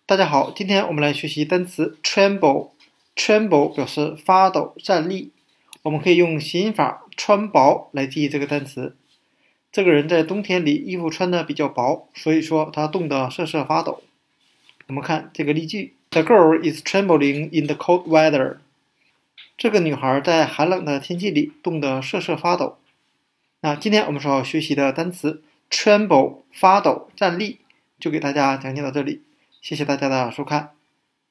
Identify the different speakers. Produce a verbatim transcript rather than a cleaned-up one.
Speaker 1: 大家好，今天我们来学习单词 tremble。tremble 表示发抖、站立。我们可以用谐音法穿薄来记忆这个单词。这个人在冬天里衣服穿的比较薄，所以说他冻得瑟瑟发抖。我们看这个例句 ：The girl is trembling in the cold weather。这个女孩在寒冷的天气里冻得瑟瑟发抖。那今天我们所要学习的单词 tremble 发抖、站立，就给大家讲解到这里。谢谢大家的收看。